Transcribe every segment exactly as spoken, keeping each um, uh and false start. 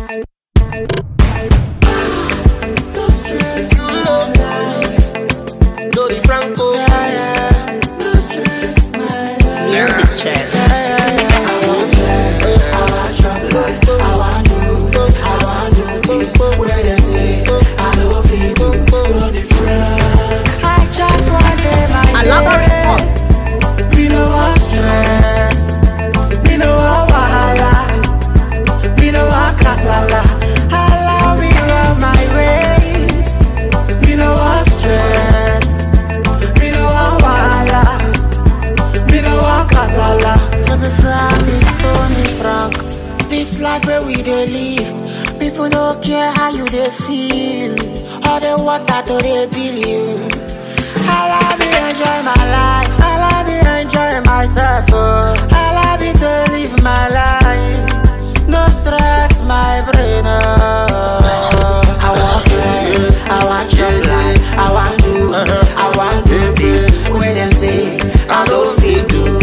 No stress, my life. Dori Franco. Yeah, yeah. No stress, my life. Music check. I want flex, I want chop life, I want do, I want do this. Where they say I don't feel good to the front. I just want them my day. Me no want stress, me no want wahala, me no want kasala. Allow me run my race. Me no want stress, me no want wahala, me no want kasala. To be frank, it's Tony Frank. This life where we dey live, people don't care how you dey feel. All they want that to they believe. Allow me enjoy my life, allow me enjoy myself. Oh. Allow me to live my life. No stress, my brain. Oh. I want flex, I want chop life, I want do, I want do this. When them say I don't feel do.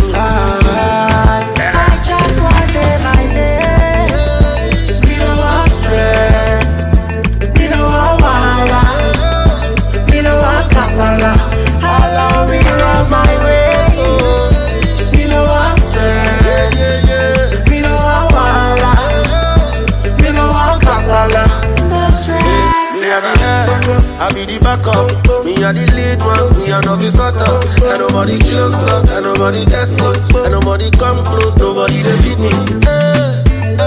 I just want day my day. Me no want stress, me no want wahala, me no want kasala. Allow me run my way. Me no want stress, me no want wahala, me no want kasala. No stress. Me a the head, I be the backup. Me a the lead one, me a novice hotter. And nobody kill us up, and nobody test me. And nobody come close, nobody they feed me. And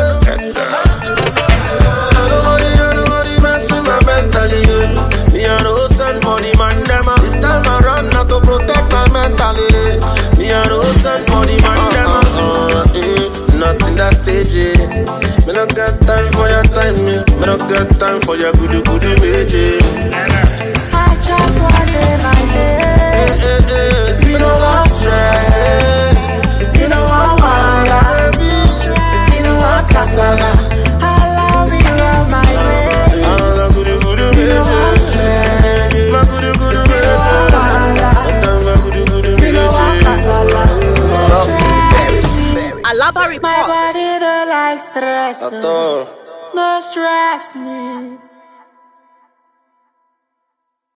nobody, and nobody mess with my mentally. Me a no son for the man them. This time I run not to protect my mentally. Me a no son for the man them. Uh, eh, not in that stage. Eh. Me no got time for your time. Me, me no got time for your goody goody magic. I just want day my day. Me no want stress, me no want wahala, me no want kasala. Allow me run my way. Me no want stress, me no want wahala, me no want kasala. No stress. Alaba My report. body don't like stress. At all. No stress me.